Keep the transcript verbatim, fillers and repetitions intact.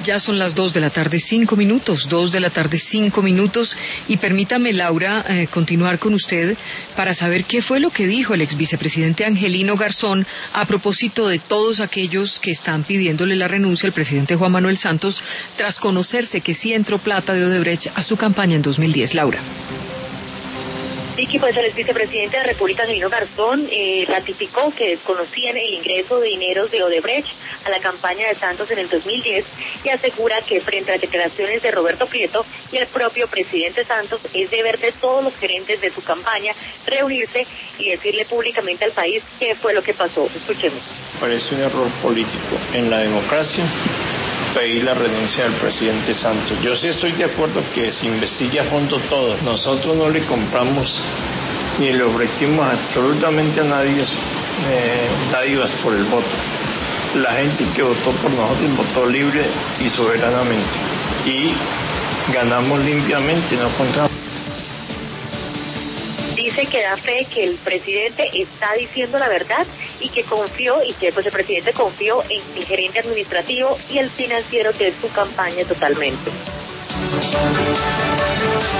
Ya son las dos de la tarde, cinco minutos, dos de la tarde, cinco minutos, y permítame, Laura, eh, continuar con usted para saber qué fue lo que dijo el ex vicepresidente Angelino Garzón a propósito de todos aquellos que están pidiéndole la renuncia al presidente Juan Manuel Santos tras conocerse que sí entró plata de Odebrecht a su campaña en dos mil diez. Laura. Vicky, pues el ex vicepresidente de la República, Angelino Garzón, eh, ratificó que desconocían el ingreso de dineros de Odebrecht a la campaña de Santos en el dos mil diez y asegura que frente a las declaraciones de Roberto Prieto y el propio presidente Santos es deber de todos los gerentes de su campaña reunirse y decirle públicamente al país qué fue lo que pasó. Escuchemos. Parece un error político en la democracia pedir la renuncia del presidente Santos. Yo sí estoy de acuerdo que se investigue a fondo todo. Nosotros no le compramos ni le ofrecimos absolutamente a nadie eh, dádivas por el voto. La gente que votó por nosotros votó libre y soberanamente. Y ganamos limpiamente, no compramos. Dice que da fe que el presidente está diciendo la verdad y que confió, y que pues el presidente confió en el gerente administrativo y el financiero de su campaña totalmente.